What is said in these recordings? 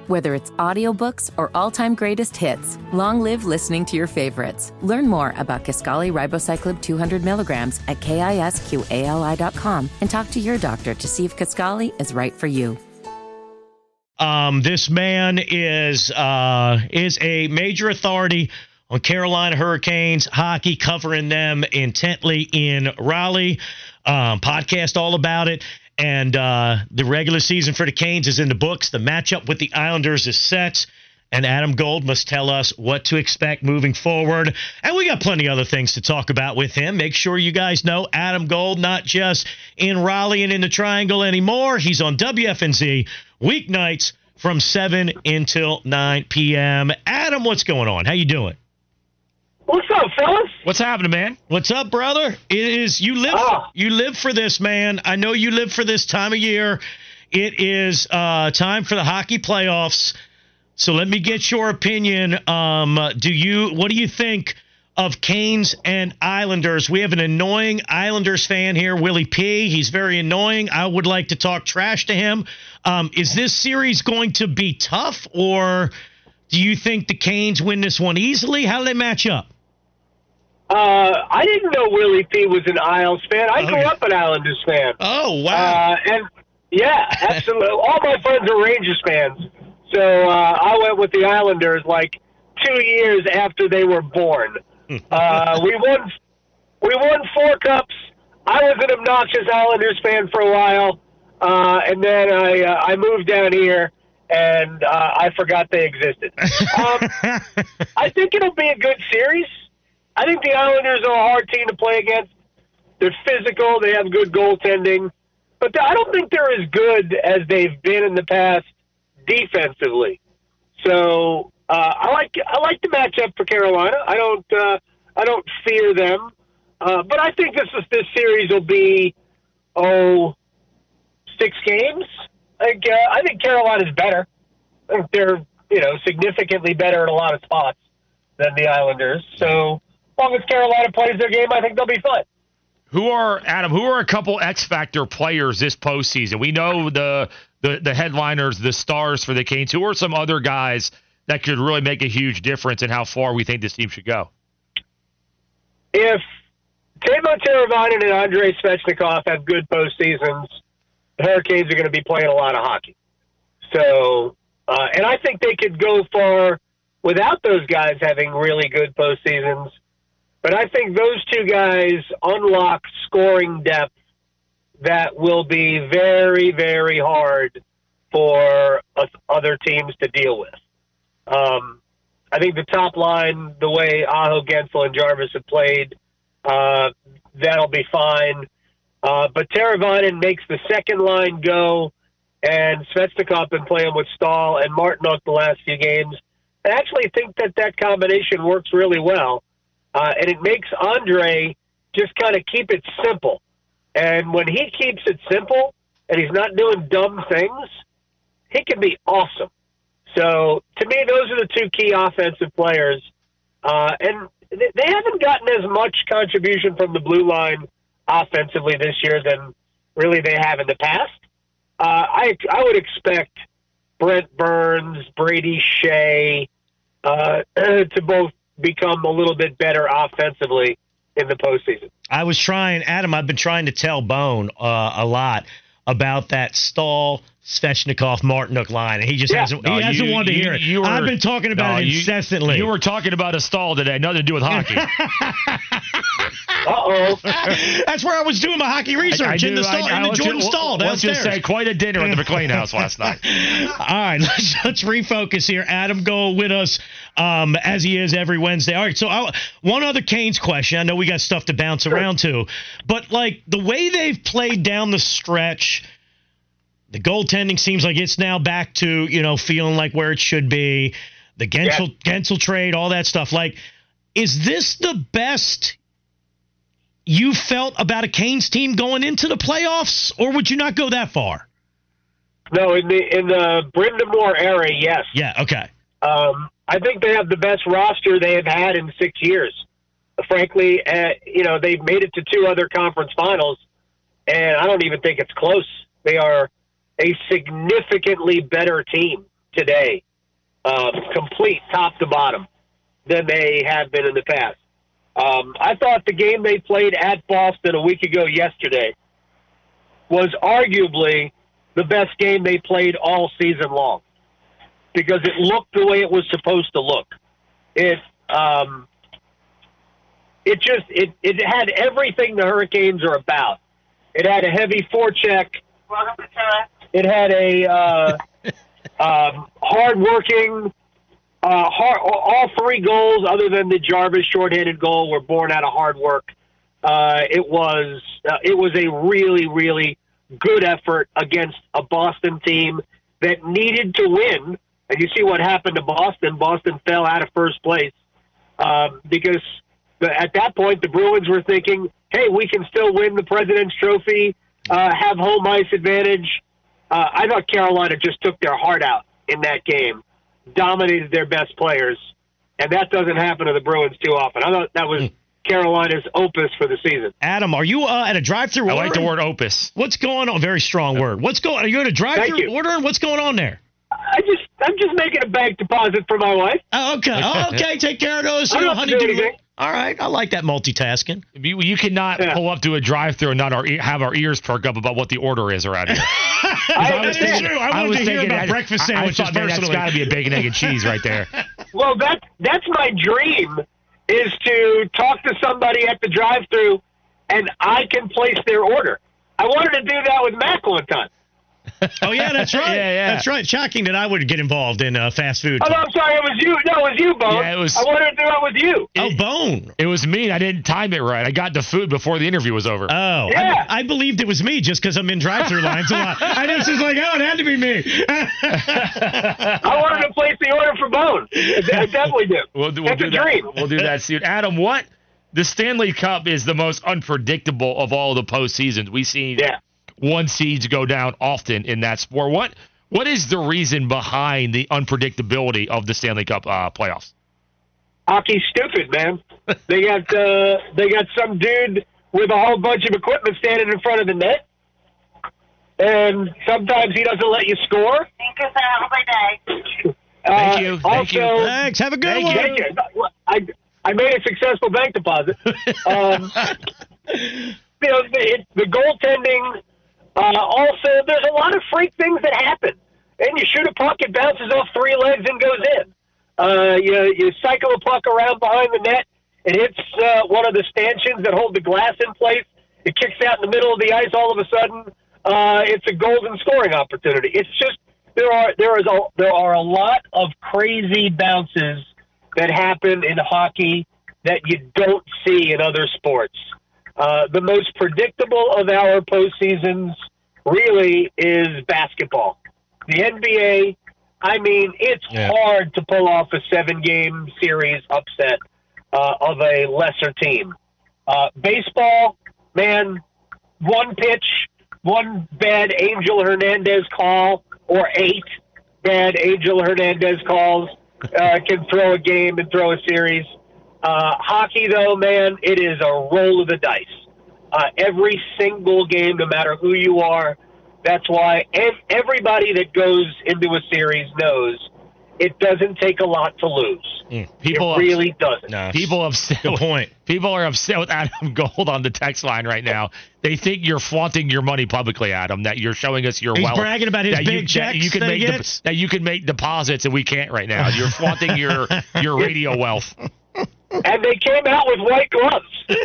Whether it's audiobooks or all-time greatest hits, long live listening to your favorites. Learn more about Kisqali Ribociclib 200 milligrams at KISQALI.com and talk to your doctor to see if Kisqali is right for you. This man is a major authority on Carolina Hurricanes hockey, covering them intently in Raleigh. Podcast all about it. And the regular season for the Canes is in the books. The matchup with the Islanders is set. And Adam Gold must tell us what to expect moving forward. And we got plenty of other things to talk about with him. Make sure you guys know Adam Gold, not just in Raleigh and in the Triangle anymore. He's on WFNZ weeknights from 7 until 9 p.m. Adam, what's going on? How you doing? What's up, fellas? What's happening, man? What's up, brother? You live for this, man. I know you live for this time of year. It is time for the hockey playoffs. So let me get your opinion. What do you think of Canes and Islanders? We have an annoying Islanders fan here, Willie P. He's very annoying. I would like to talk trash to him. Is this series going to be tough, or do you think the Canes win this one easily? How do they match up? I didn't know Willie P was an Isles fan. I grew up an Islanders fan. Oh, wow. And yeah, absolutely. All my friends are Rangers fans. So I went with the Islanders like 2 years after they were born. We won 4 cups. I was an obnoxious Islanders fan for a while, and then I moved down here, and I forgot they existed. I think it'll be a good series. I think the Islanders are a hard team to play against. They're physical. They have good goaltending. But I don't think they're as good as they've been in the past defensively. So I like the matchup for Carolina. I don't fear them. But I think this series will be 6 games. I think Carolina's better. I think they're significantly better in a lot of spots than the Islanders. So as long as Carolina plays their game, I think they'll be fun. Who are a couple X-Factor players this postseason? We know the headliners, the stars for the Canes. Who are some other guys that could really make a huge difference in how far we think this team should go? If Teuvo Teravainen and Andrei Svechnikov have good postseasons, the Hurricanes are going to be playing a lot of hockey. So, and I think they could go far without those guys having really good postseasons. But I think those 2 guys unlock scoring depth that will be very, very hard for other teams to deal with. I think the top line, the way Aho, Gensel, and Jarvis have played, that'll be fine. But Teravainen makes the second line go, and Svechnikov been playing with Stahl and Martinook the last few games. I actually think that combination works really well. And it makes Andre just kind of keep it simple. And when he keeps it simple and he's not doing dumb things, he can be awesome. So, to me, those are the 2 key offensive players. And they haven't gotten as much contribution from the blue line offensively this year than really they have in the past. I would expect Brent Burns, Brady Shea to both become a little bit better offensively in the postseason. I've been trying to tell Bone a lot about that Stahl, Svechnikov, Martinook line, and he just hasn't wanted to hear it. I've been talking about it incessantly. You were talking about a Stahl today, nothing to do with hockey. Uh-oh. That's where I was doing my hockey research, in the Jordan Stahl downstairs. Let's just say quite a dinner at the McLean house last night. All right, let's refocus here. Adam Gold with us as he is every Wednesday. All right, so one other Canes question. I know we got stuff to bounce around to, but like the way they've played down the stretch, the goaltending seems like it's now back to, feeling like where it should be. The Gensel trade, all that stuff. Like, is this the best you felt about a Canes team going into the playoffs, or would you not go that far? No, in the Brendan Moore era, yes. Yeah, okay. I think they have the best roster they have had in 6 years. Frankly, they've made it to 2 other conference finals, and I don't even think it's close. They are a significantly better team today, complete top to bottom, than they have been in the past. I thought the game they played at Boston a week ago yesterday was arguably the best game they played all season long, because it looked the way it was supposed to look. It had everything the Hurricanes are about. It had a heavy forecheck. It had a hard-working. All three goals, other than the Jarvis shorthanded goal, were born out of hard work. It was a really, really good effort against a Boston team that needed to win. And you see what happened to Boston. Boston fell out of first place because at that point the Bruins were thinking, hey, we can still win the President's Trophy, have home ice advantage. I thought Carolina just took their heart out in that game, dominated their best players, and that doesn't happen to the Bruins too often. I thought that was Carolina's opus for the season. Adam, are you at a drive-thru? I like the word opus. What's going on? Very strong word. Are you at a drive-thru ordering? What's going on there? I'm just making a bank deposit for my wife. Oh, okay. Okay. Take care of those. I don't have to do anything. All right. I like that multitasking. You cannot pull up to a drive-thru and not have our ears perk up about what the order is around here. I was thinking about breakfast sandwiches personally. That's got to be a bacon, egg, and cheese right there. Well, that's my dream, is to talk to somebody at the drive-thru and I can place their order. I wanted to do that with Mac one time. Oh, yeah, that's right. Yeah. That's right. Shocking that I would get involved in fast food. Oh, no, I'm sorry. It was you. No, it was you, Bone. Yeah, I wanted to do it with you. Bone. It was me. I didn't time it right. I got the food before the interview was over. Oh, yeah. I believed it was me just because I'm in drive-thru lines a lot. I just was like, oh, it had to be me. I wanted to place the order for Bone. I definitely do. That's a dream. We'll do that soon. Adam, the Stanley Cup is the most unpredictable of all the postseasons. We've seen one seeds go down often in that sport. What is the reason behind the unpredictability of the Stanley Cup playoffs? Hockey's stupid, man. They got some dude with a whole bunch of equipment standing in front of the net, and sometimes he doesn't let you score. Thank you, sir. Have a great day. Thank you. Thanks. Have a good one. Thank you. I made a successful bank deposit. The goaltending. Also, there's a lot of freak things that happen. And you shoot a puck, it bounces off three legs and goes in. You cycle a puck around behind the net, it hits one of the stanchions that hold the glass in place. It kicks out in the middle of the ice. All of a sudden, it's a golden scoring opportunity. It's just there are a lot of crazy bounces that happen in hockey that you don't see in other sports. The most predictable of our postseasons really is basketball. The NBA, it's hard to pull off a 7-game series upset of a lesser team. Baseball, man, one pitch, one bad Angel Hernandez call, or 8 bad Angel Hernandez calls can throw a game and throw a series. Hockey, though, man, it is a roll of the dice. Every single game, no matter who you are. That's why everybody that goes into a series knows it doesn't take a lot to lose. It really doesn't. No. People are upset with Adam Gold on the text line right now. They think you're flaunting your money publicly, Adam, that you're showing us your wealth. He's bragging about his big checks that you can make deposits and we can't right now. You're flaunting your radio wealth. And they came out with white gloves.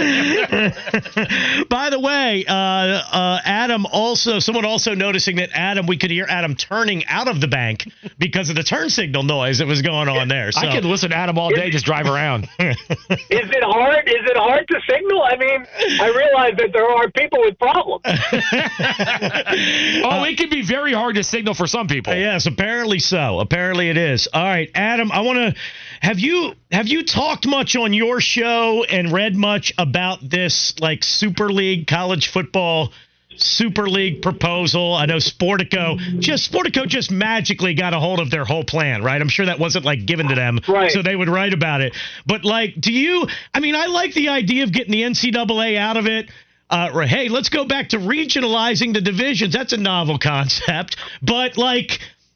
By the way, someone also noticing that we could hear Adam turning out of the bank because of the turn signal noise that was going on there. So. I could listen to Adam all day, just drive around. Is it hard? Is it hard to signal? I mean, I realize that there are people with problems. It can be very hard to signal for some people. Yes, apparently so. Apparently it is. All right, Adam, I want to have you talked much on your show and read much about this Super League college football Super League proposal? I know Sportico just magically got a hold of their whole plan, right? I'm sure that wasn't given to them, right, so they would write about it. But I like the idea of getting the NCAA out of it. Hey, let's go back to regionalizing the divisions. That's a novel concept. But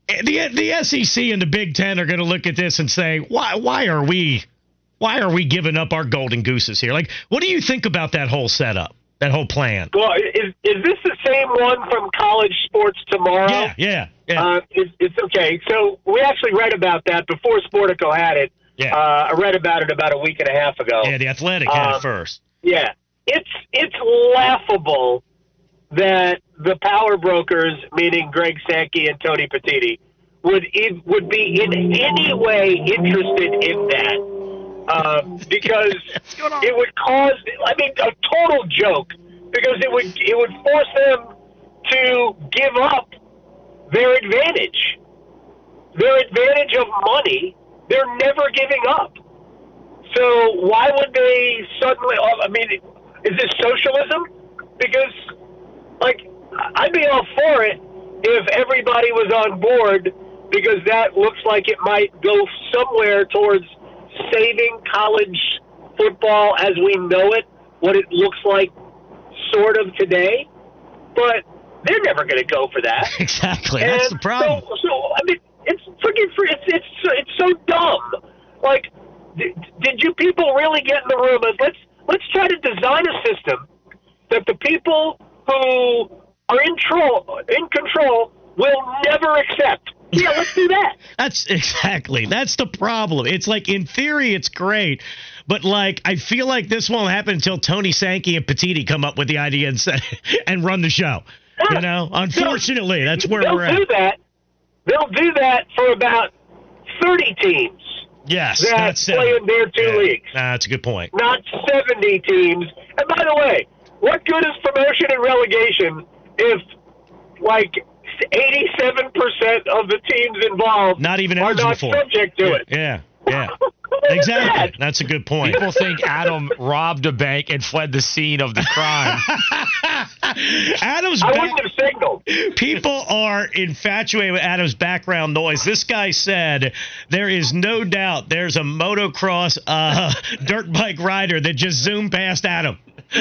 The SEC and the Big Ten are going to look at this and say, why are we giving up our golden gooses here? Like, what do you think about that whole setup, that whole plan? Well, is this the same one from College Sports Tomorrow? Yeah. It's okay. So we actually read about that before Sportico had it. Yeah. I read about it about a week and a half ago. Yeah, The Athletic had it first. Yeah. It's laughable that the power brokers, meaning Greg Sankey and Tony Petitti, would be in any way interested in that, because it would cause, a total joke, because it would force them to give up their advantage of money. They're never giving up. So why would they suddenly? Is this socialism? Because, I'd be all for it if everybody was on board, because that looks like it might go somewhere towards saving college football as we know it, what it looks like sort of today. But they're never going to go for that. Exactly. That's the problem. It's freaking free. It's so dumb. Did you people really get in the room and let's try to design a system that the people who are in control will never accept? Yeah, let's do that. That's the problem. It's like, in theory, it's great, but I feel like this won't happen until Tony Sankey and Petitti come up with the idea and run the show. Unfortunately, that's where we're at. They'll do that for about 30 teams. Yes, that play in their two leagues. That's a good point. Not 70 teams. And by the way, what good is promotion and relegation if 87% of the teams involved not even are not subject to it? Yeah. Exactly. That's a good point. People think Adam robbed a bank and fled the scene of the crime. I wouldn't have signaled. People are infatuated with Adam's background noise. This guy said there is no doubt there's a motocross dirt bike rider that just zoomed past Adam.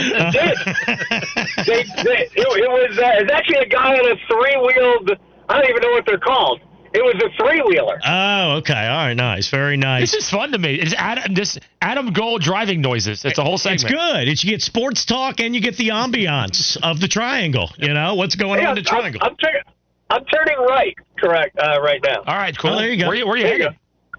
It was actually a guy on a three-wheeled, I don't even know what they're called. It was a three-wheeler. Oh, okay. All right, nice. Very nice. This is fun to me. It's Adam Gold driving noises. It's a whole segment. It's good. You get sports talk and you get the ambiance of the triangle. What's going on in the triangle. I'm turning right, correct, right now. All right, cool. Oh, there you go. Where you headed?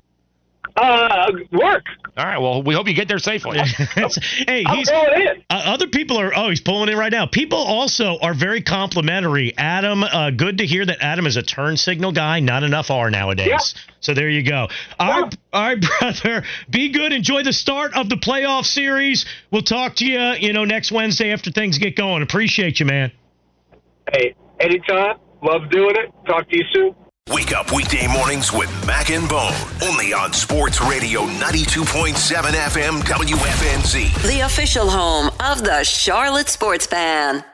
Work. All right, well, we hope you get there safely. Hey, I'm going in. Other people are, he's pulling in right now. People also are very complimentary. Adam, good to hear that Adam is a turn signal guy. Not enough are nowadays. Yeah. So there you go. All right, brother. Be good. Enjoy the start of the playoff series. We'll talk to you, next Wednesday after things get going. Appreciate you, man. Hey, anytime. Love doing it. Talk to you soon. Wake up weekday mornings with Mac and Bone. Only on Sports Radio 92.7 FM WFNZ. The official home of the Charlotte Sports Fan.